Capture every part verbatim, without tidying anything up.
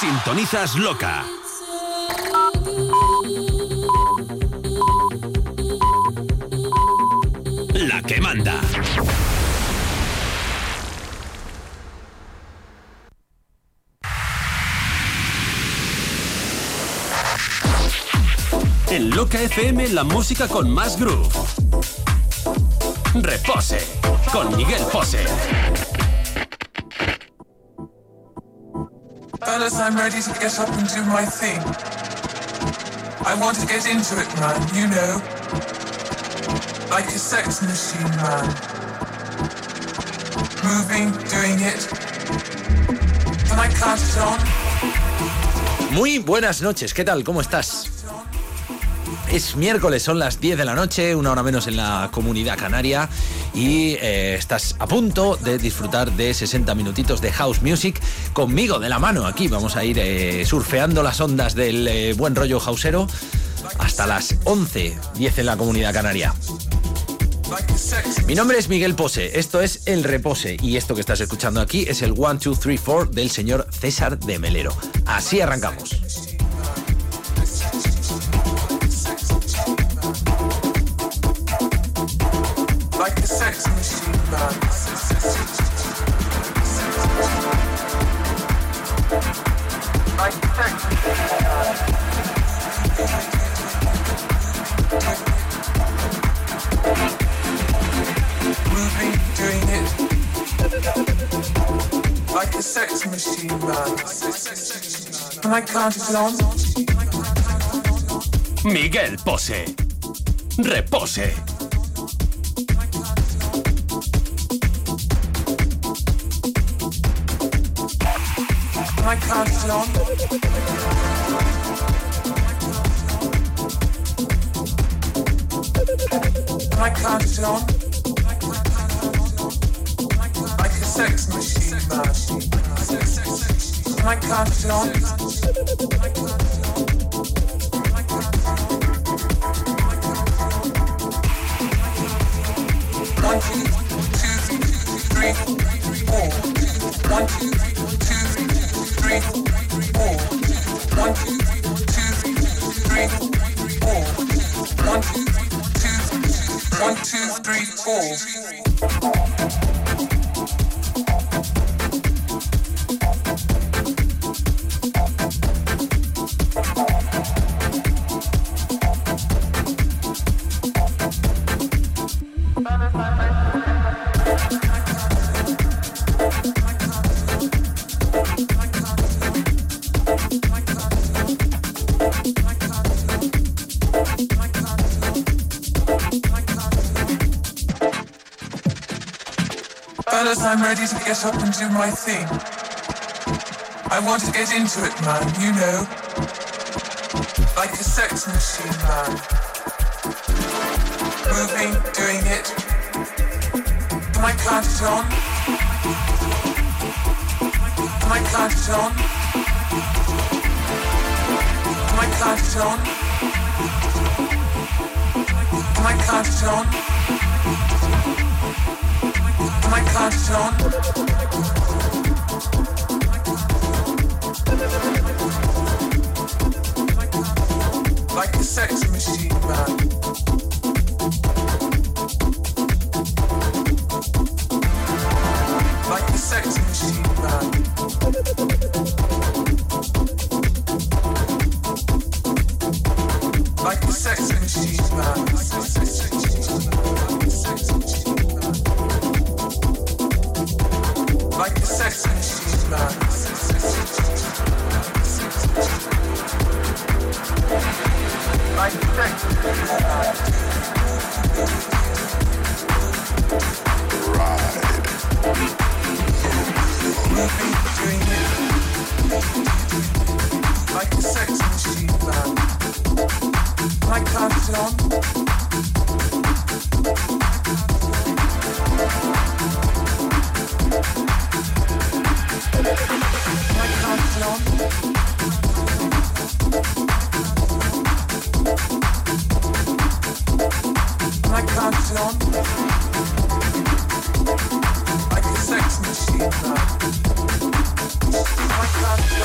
Sintonizas Loca. La que manda. En Loca F M, la música con más groove. Repose, con Miguel Pose. Fellas, I'm ready to get up and do my thing. I want to get into it, man, you know. Like a sex machine, man. Moving, doing it. Can I count it on? Muy buenas noches, ¿qué tal? ¿Cómo estás? Es miércoles, son las diez de la noche, una hora menos en la Comunidad Canaria, y eh, estás a punto de disfrutar de sesenta minutitos de House Music conmigo de la mano. Aquí vamos a ir eh, surfeando las ondas del eh, buen rollo houseero hasta las once, diez en la Comunidad Canaria. Mi nombre es Miguel Pose, esto es El Repose, y esto que estás escuchando aquí es el one, two, three, four del señor César de Melero. Así arrancamos. Like a sex machine, man. Like a sex machine, man. Moving, doing it. Like a sex machine, man. Can I count it on? Miguel Pose. Repose. Can I count it on? Can I count it on? Like a sex machine, man. Can I count it on? One, two, two, three, four. One, two, two, three, four. One, two, two, three, four. One, two, two, one, two, three, four. I'm ready to get up and do my thing. I want to get into it, man, you know. Like a sex machine, man. Moving, doing it. Can I count it on? Can I count it on? Can I count it on? Can I count it on? Can I count it on? Like a sex machine, man. Like a sex machine, man. Like a sex machine, man. Like a sex machine, man. Like a sex machine, man. Ride. Moving, doing it. Like a sex machine, man. Can I count it on? Can I count it on? Can I count it on? Like a sex machine, man. Can I count it on?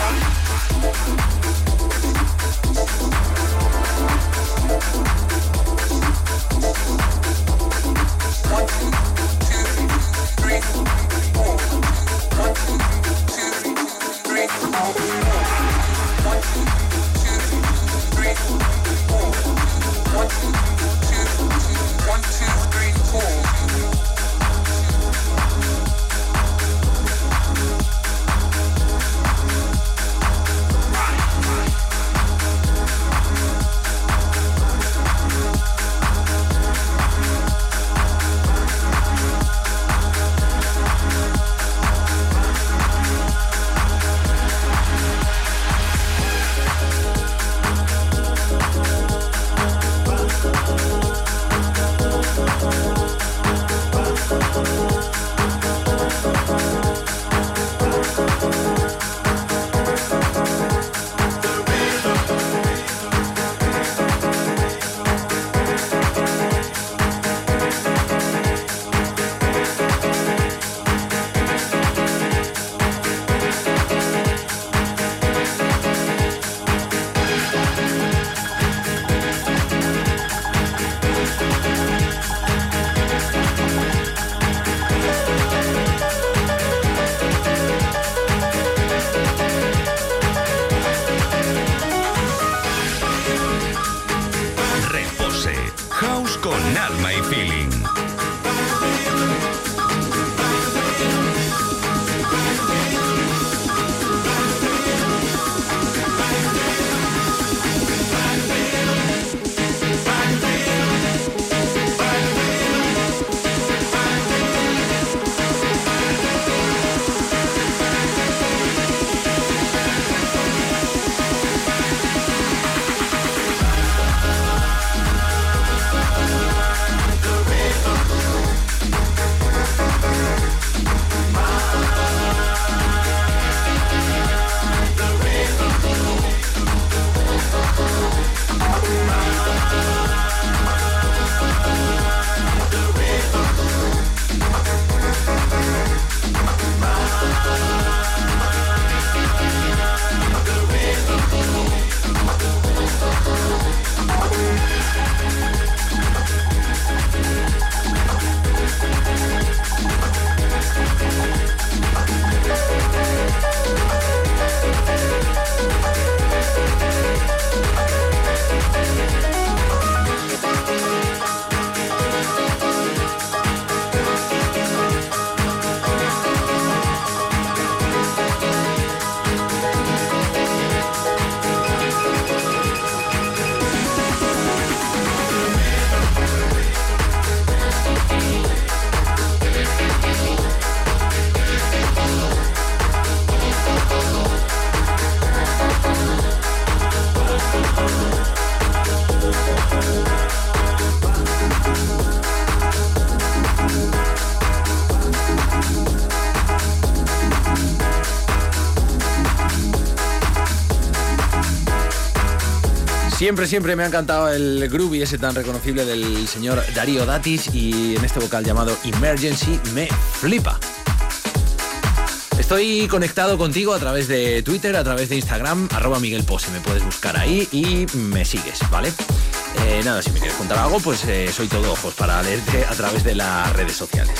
Siempre, siempre me ha encantado el groovy ese tan reconocible del señor Darío Datis, y en este vocal llamado Emergency me flipa. Estoy conectado contigo a través de Twitter, a través de Instagram, arroba Miguel Pose, me puedes buscar ahí y me sigues, ¿vale? Eh, nada, si me quieres contar algo, pues eh, soy todo ojos para leerte a través de las redes sociales.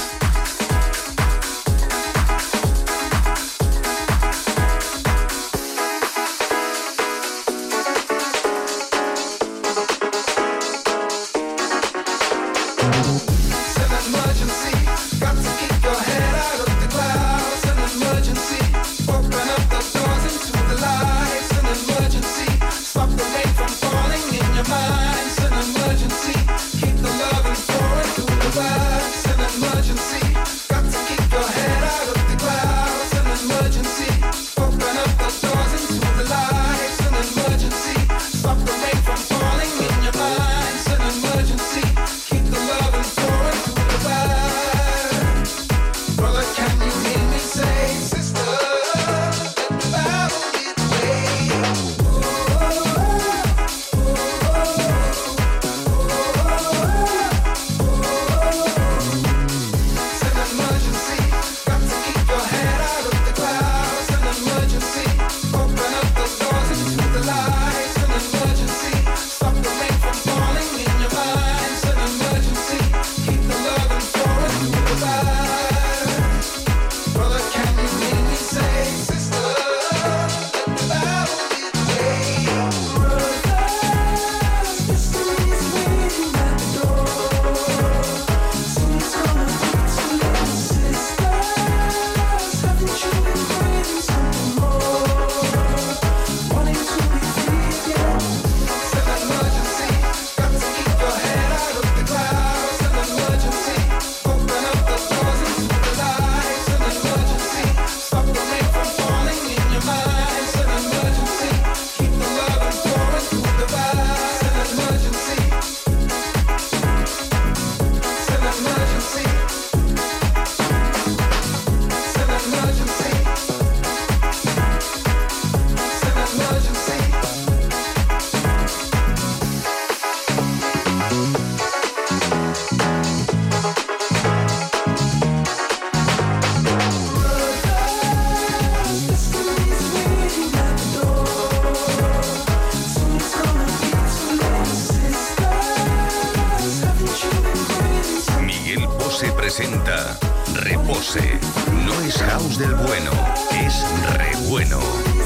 Keep the love and pouring through the vibes, an emergency. bueno, es re bueno.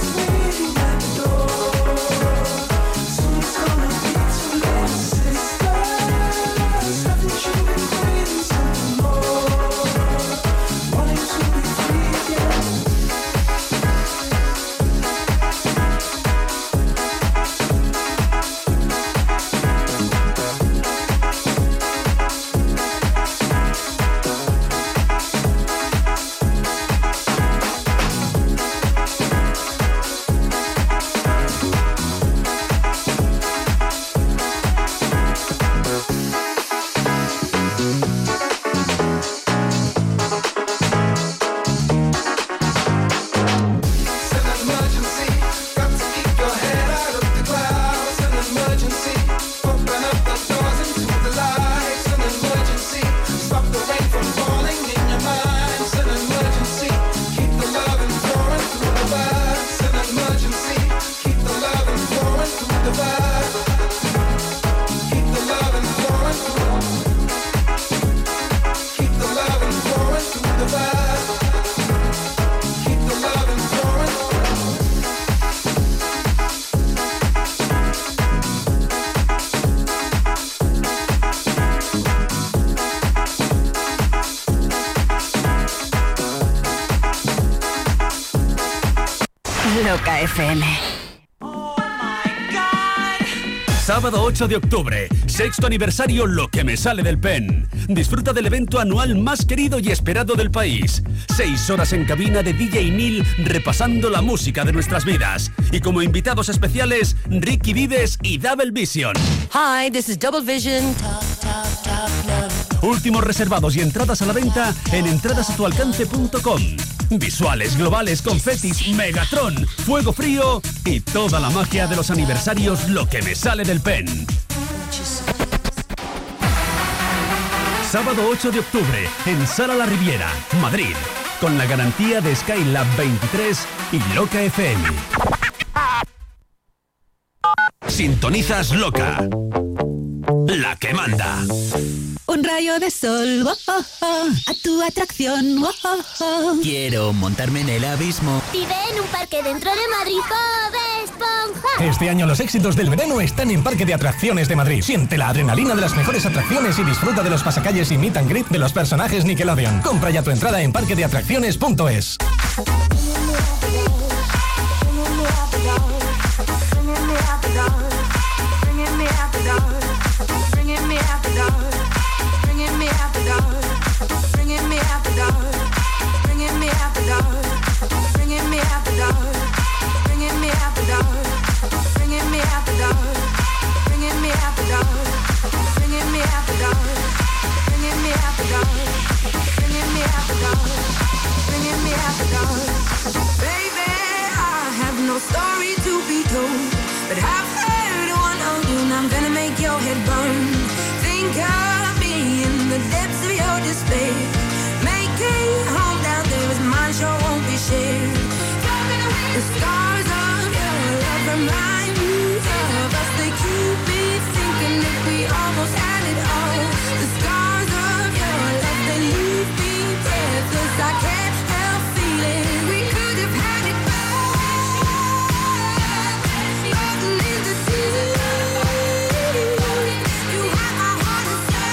Loca F M. Sábado ocho de octubre, sexto aniversario Lo que me sale del pen. Disfruta del evento anual más querido y esperado del país. Seis horas en cabina de D J Neil repasando la música de nuestras vidas. Y como invitados especiales, Ricky Vives y Double Vision. Hi, this is Double Vision. Top, top, top, love. Últimos reservados y entradas a la venta en entradas a tu alcance punto com. Visuales, globales, confetis, Megatron, fuego frío y toda la magia de los aniversarios Lo que me sale del pen. Sábado ocho de octubre en Sala La Riviera, Madrid, con la garantía de Skylab veintitrés y Loca F M. Sintonizas Loca, la que manda. Un rayo de sol, oh, oh, oh, a tu atracción, oh, oh, oh. Quiero montarme en el abismo. Vive en un parque dentro de Madrid, Bob Esponja. Este año los éxitos del verano están en Parque de Atracciones de Madrid. Siente la adrenalina de las mejores atracciones y disfruta de los pasacalles y meet and greet de los personajes Nickelodeon. Compra ya tu entrada en parque de atracciones punto es. Stay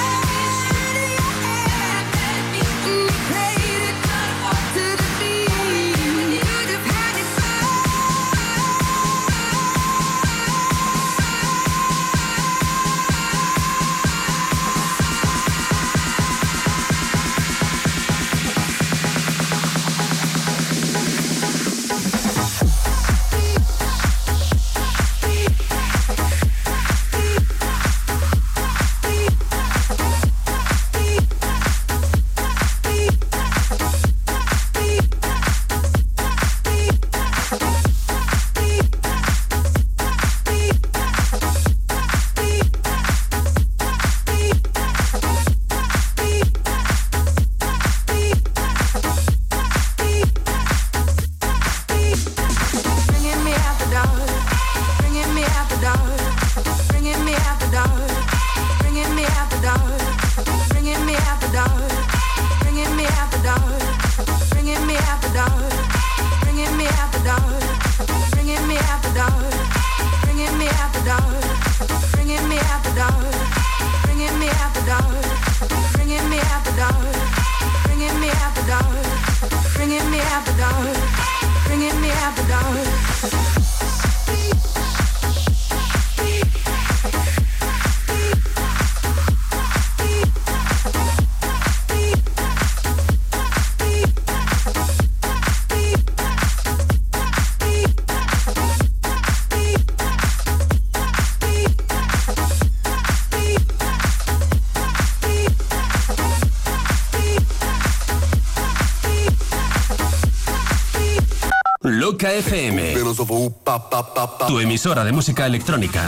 Loca F M, tu emisora de música electrónica.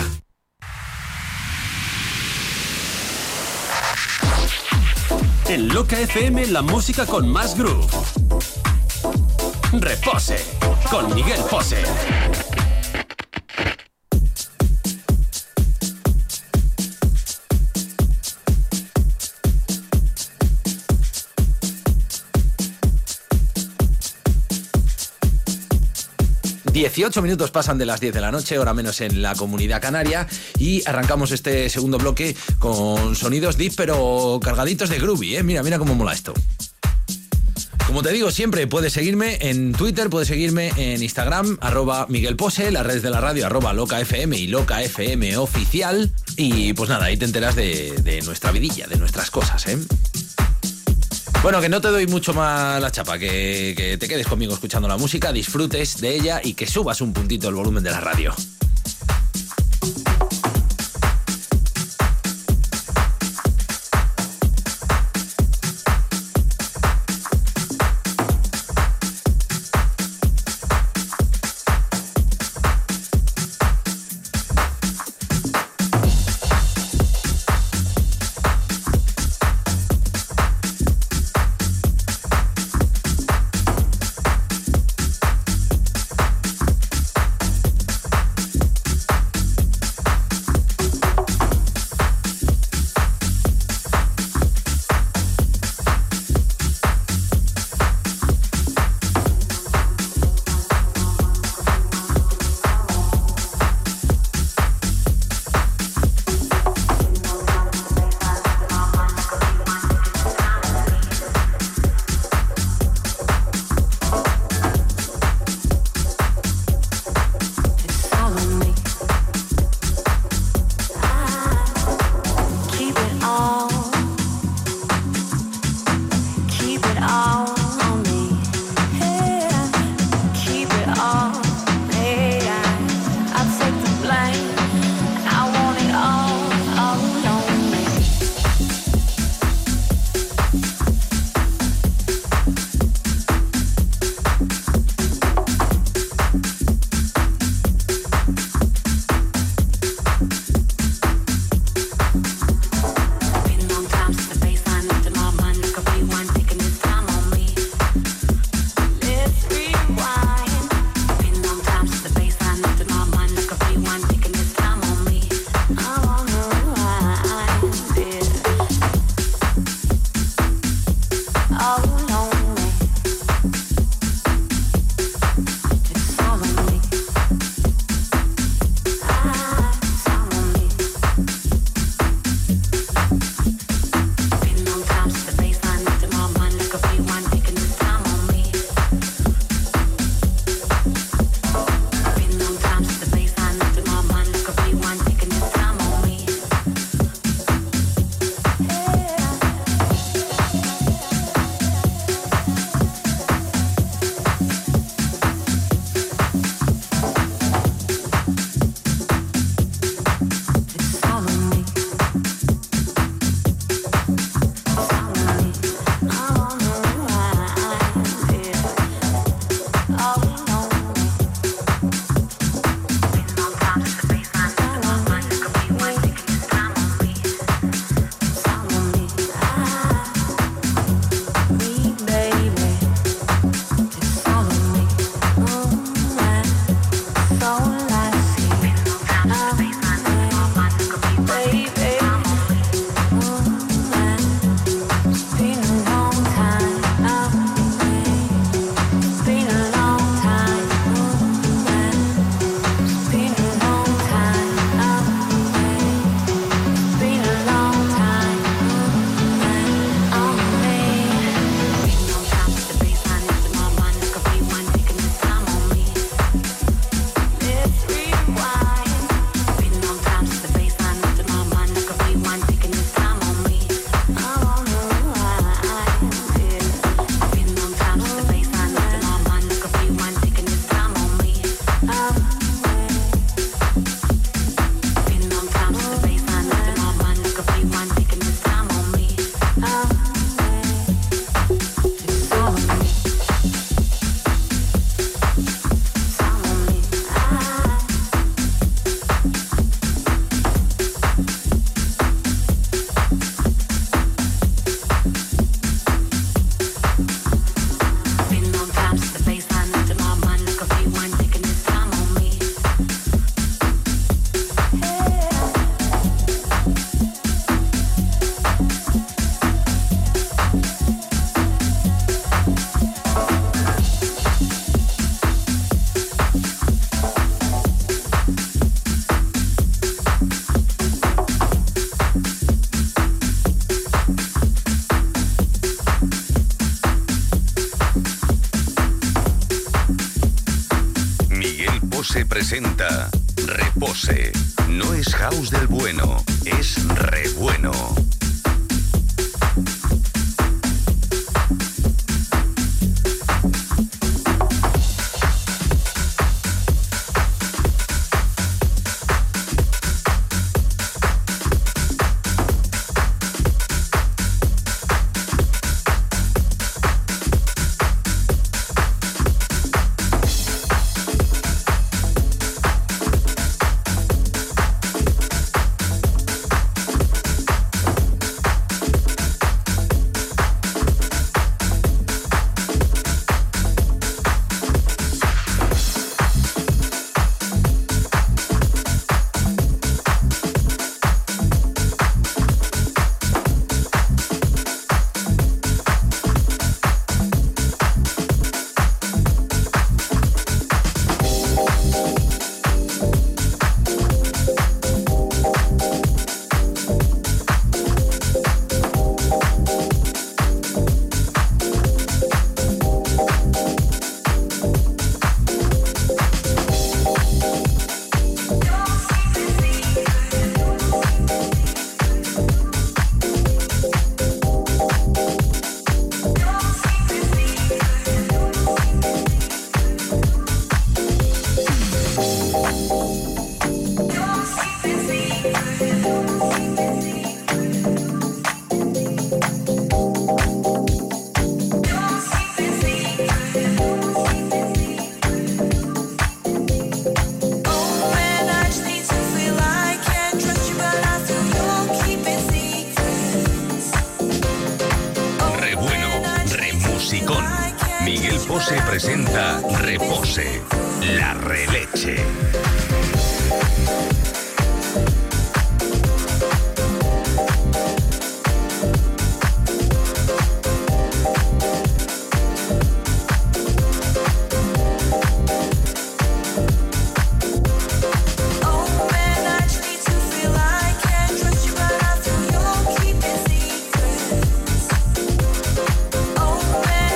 En Loca F M, la música con más groove. Repose, con Miguel Pose. dieciocho minutos pasan de las diez de la noche, hora menos en la Comunidad Canaria, y arrancamos este segundo bloque con sonidos deep pero cargaditos de groovy, ¿eh? Mira, mira cómo mola esto. Como te digo siempre, puedes seguirme en Twitter, puedes seguirme en Instagram, arroba Miguel Pose, las redes de la radio, arroba Loca F M y Loca F M Oficial, y pues nada, ahí te enteras de, de nuestra vidilla, de nuestras cosas, ¿eh? Bueno, que no te doy mucho más la chapa, que, que te quedes conmigo escuchando la música, disfrutes de ella y que subas un puntito el volumen de la radio. Repose presenta Repose. No es house del bueno, es re bueno.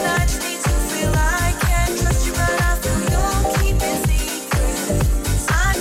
I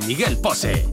con Miguel Pose.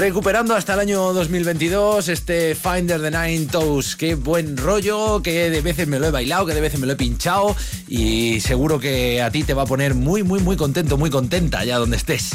recuperando hasta el año dos mil veintidós este Finder the Nine Toes. Qué buen rollo, que de veces me lo he bailado, que de veces me lo he pinchado y seguro que a ti te va a poner muy, muy, muy contento, muy contenta allá donde estés.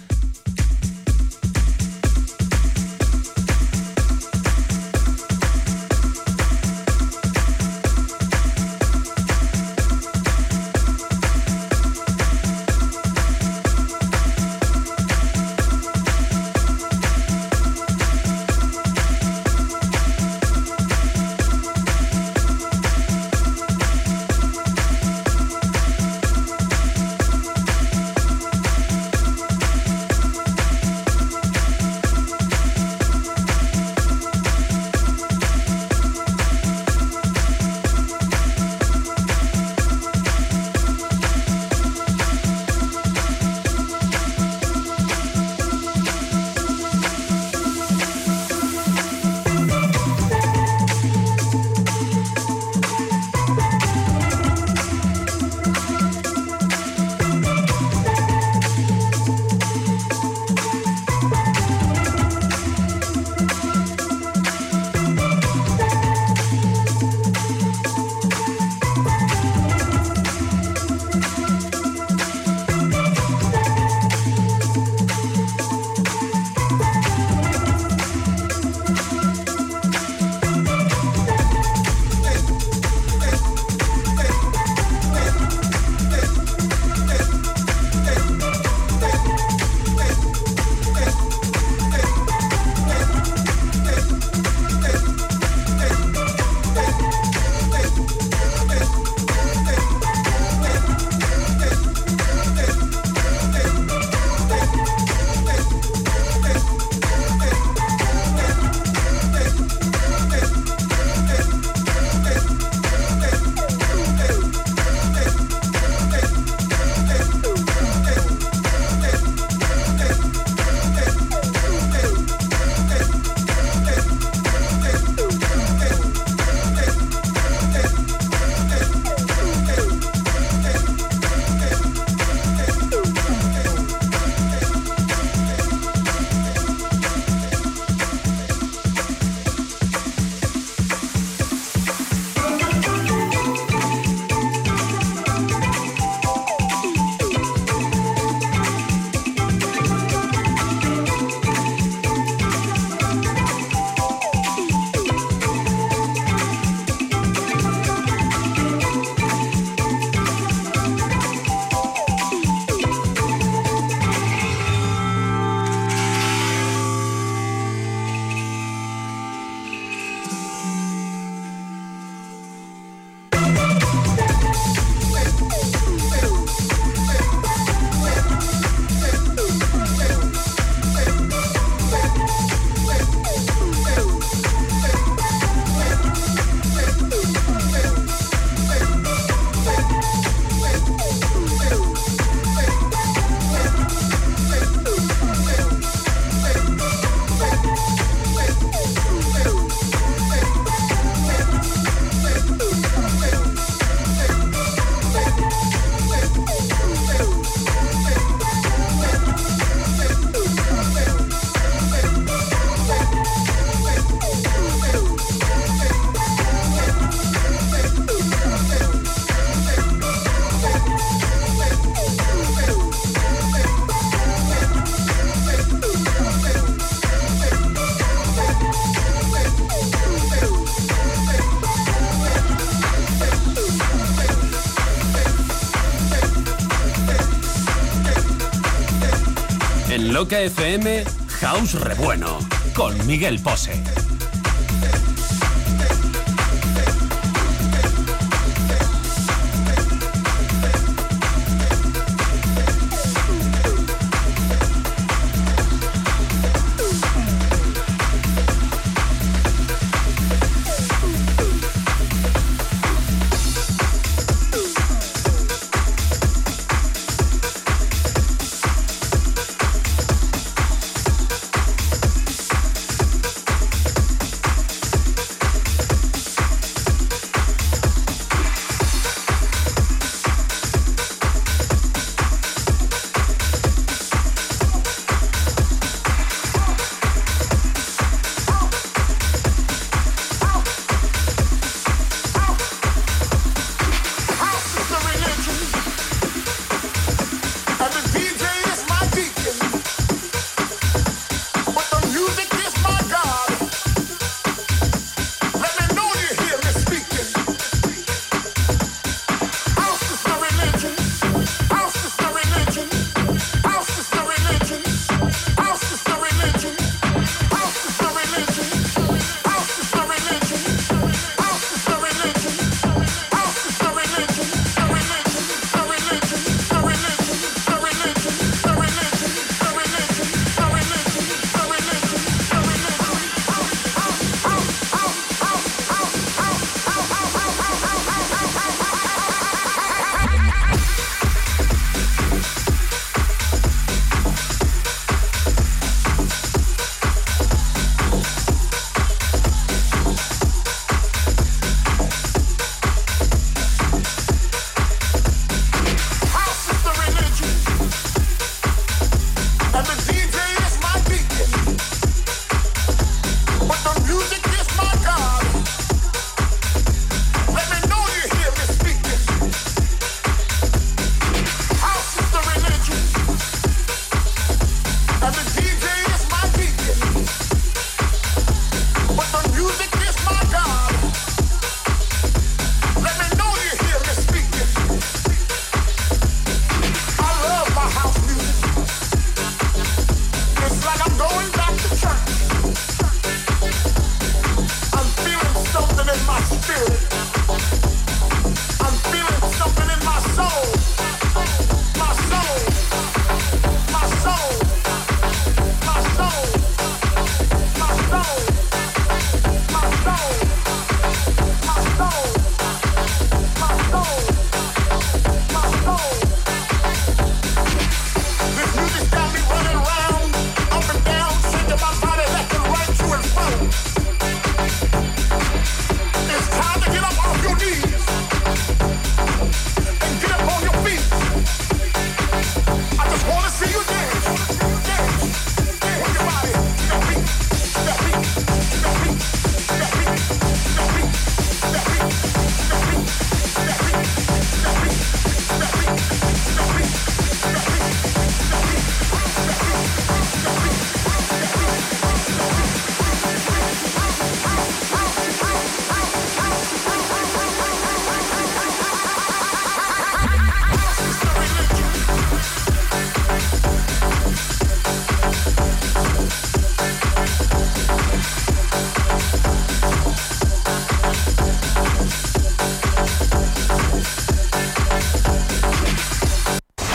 Loca F M, House Rebueno, con Miguel Pose.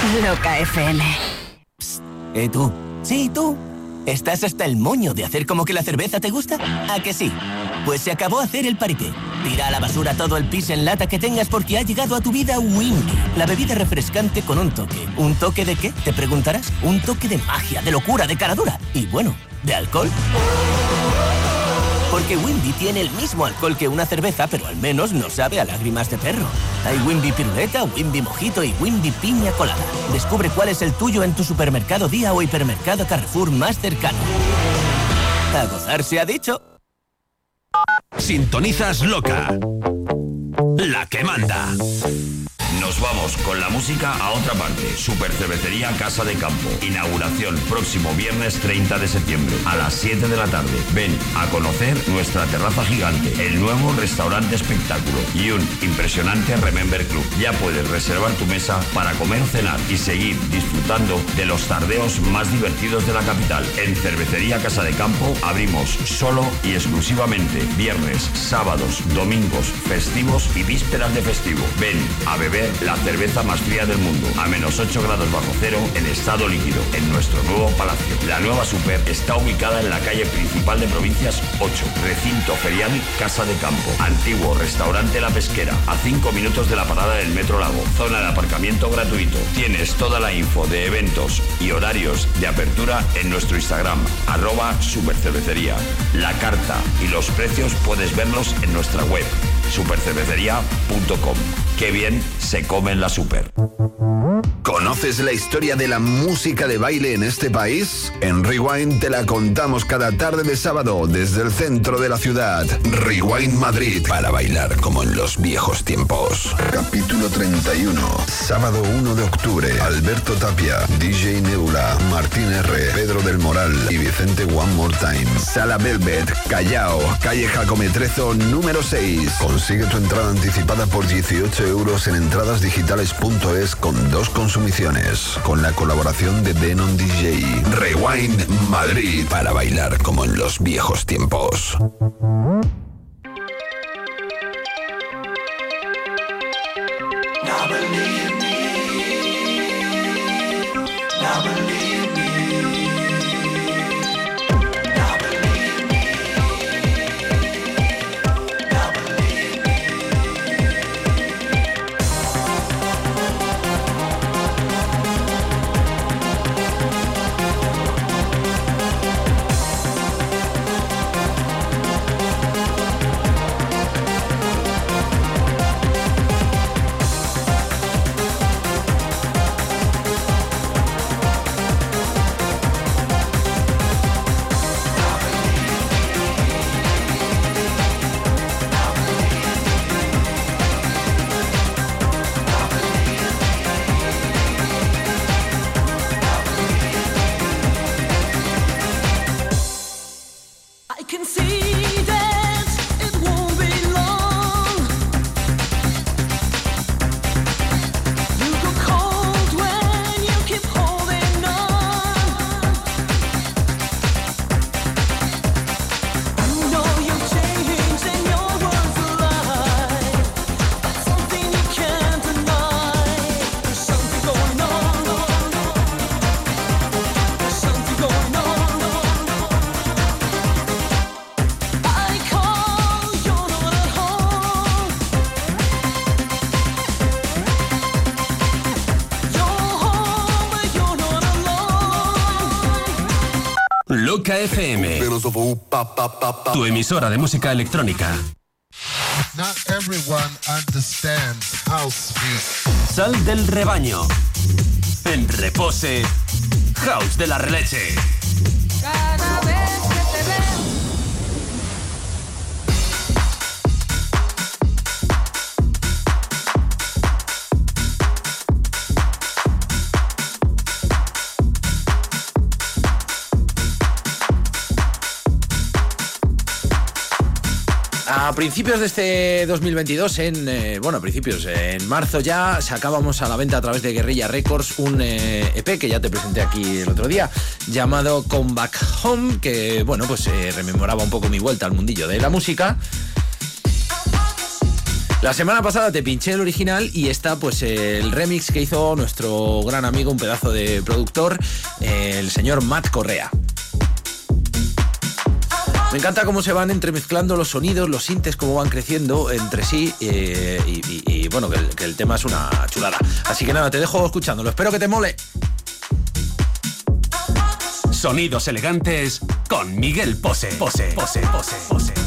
Loca F M. Psst, ¿eh tú? Sí, tú. ¿Estás hasta el moño de hacer como que la cerveza te gusta? ¿A que sí? Pues se acabó hacer el paripé. Tira a la basura todo el pis en lata que tengas porque ha llegado a tu vida Windy, la bebida refrescante con un toque. ¿Un toque de qué? Te preguntarás. Un toque de magia, de locura, de caradura. Y bueno, ¿de alcohol? Porque Windy tiene el mismo alcohol que una cerveza, pero al menos no sabe a lágrimas de perro. Hay Windy Piruleta, Windy Mojito y Windy Piña Colada. Descubre cuál es el tuyo en tu supermercado Día o hipermercado Carrefour más cercano. A gozar se ha dicho. Sintonizas Loca, la que manda. Nos vamos con la música a otra parte. Super Cervecería Casa de Campo. Inauguración próximo viernes treinta de septiembre a las siete de la tarde. Ven a conocer nuestra terraza gigante, el nuevo restaurante espectáculo y un impresionante Remember Club. Ya puedes reservar tu mesa para comer o cenar y seguir disfrutando de los tardeos más divertidos de la capital. En Cervecería Casa de Campo abrimos solo y exclusivamente viernes, sábados, domingos, festivos y vísperas de festivo. Ven a beber la cerveza más fría del mundo, a menos ocho grados bajo cero en estado líquido, en nuestro nuevo palacio. La nueva Super está ubicada en la calle principal de Provincias ocho, recinto ferial Casa de Campo, antiguo restaurante La Pesquera, a cinco minutos de la parada del Metro Lago, zona de aparcamiento gratuito. Tienes toda la info de eventos y horarios de apertura en nuestro Instagram, arroba supercervecería. La carta y los precios puedes verlos en nuestra web, supercervecería punto com. ¡Qué bien se come en la Super! ¿Conoces la historia de la música de baile en este país? En Rewind te la contamos cada tarde de sábado desde el centro de la ciudad. Rewind Madrid, para bailar como en los viejos tiempos. Capítulo treinta y uno, sábado uno de octubre. Alberto Tapia, D J Nebula, Martín R, Pedro del Moral y Vicente One More Time. Sala Velvet, Callao, calle Jacometrezo número seis. Consigue tu entrada anticipada por dieciocho euros en entradasdigitales punto es con dos consumiciones, con la colaboración de Denon D J. Rewind Madrid, para bailar como en los viejos tiempos. Now believe me. Now believe me. Loca F M, tu emisora de música electrónica. Not everyone understands house music. Sal del rebaño. En Repose, House de la Releche. Cada vez que te veo. A principios de este dos mil veintidós, en eh, bueno, a principios, en marzo ya, sacábamos a la venta a través de Guerrilla Records un eh, E P que ya te presenté aquí el otro día, llamado Come Back Home, que bueno, pues eh, rememoraba un poco mi vuelta al mundillo de la música. La semana pasada te pinché el original y esta, pues el remix que hizo nuestro gran amigo, un pedazo de productor, el señor Matt Correa. Me encanta cómo se van entremezclando los sonidos, los sintes, cómo van creciendo entre sí eh, y, y, y bueno, que el, que el tema es una chulada. Así que nada, te dejo escuchándolo. Espero que te mole. Sonidos elegantes con Miguel Pose. Pose, pose, pose, pose.